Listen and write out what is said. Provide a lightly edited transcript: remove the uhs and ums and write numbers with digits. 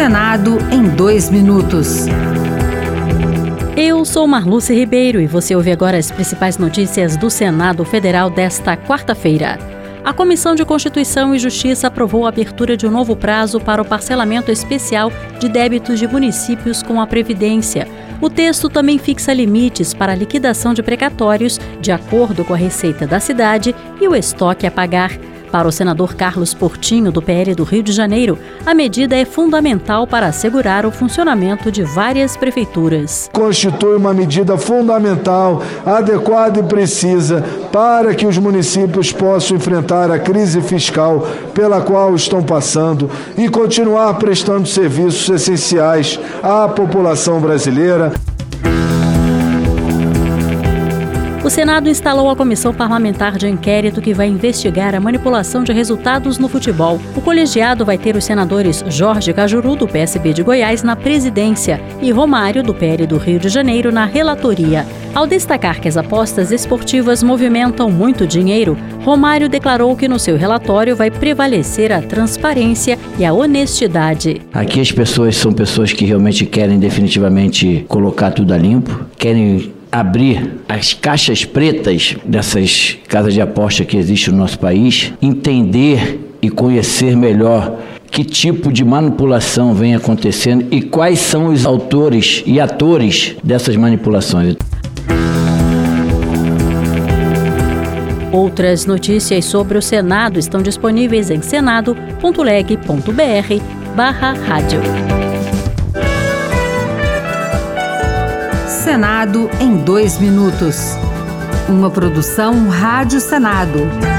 Senado em 2 minutos. Eu sou Marluce Ribeiro e você ouve agora as principais notícias do Senado Federal desta quarta-feira. A Comissão de Constituição e Justiça aprovou a abertura de um novo prazo para o parcelamento especial de débitos de municípios com a Previdência. O texto também fixa limites para a liquidação de precatórios de acordo com a receita da cidade e o estoque a pagar. Para o senador Carlos Portinho, do PL do Rio de Janeiro, a medida é fundamental para assegurar o funcionamento de várias prefeituras. Constitui uma medida fundamental, adequada e precisa para que os municípios possam enfrentar a crise fiscal pela qual estão passando e continuar prestando serviços essenciais à população brasileira. O Senado instalou a Comissão Parlamentar de Inquérito que vai investigar a manipulação de resultados no futebol. O colegiado vai ter os senadores Jorge Cajuru, do PSB de Goiás, na presidência e Romário, do PL do Rio de Janeiro, na relatoria. Ao destacar que as apostas esportivas movimentam muito dinheiro, Romário declarou que no seu relatório vai prevalecer a transparência e a honestidade. Aqui as pessoas são pessoas que realmente querem definitivamente colocar tudo a limpo, querem abrir as caixas pretas dessas casas de aposta que existem no nosso país, entender e conhecer melhor que tipo de manipulação vem acontecendo e quais são os autores e atores dessas manipulações. Outras notícias sobre o Senado estão disponíveis em senado.leg.br/rádio. Senado em 2 minutos. Uma produção Rádio Senado.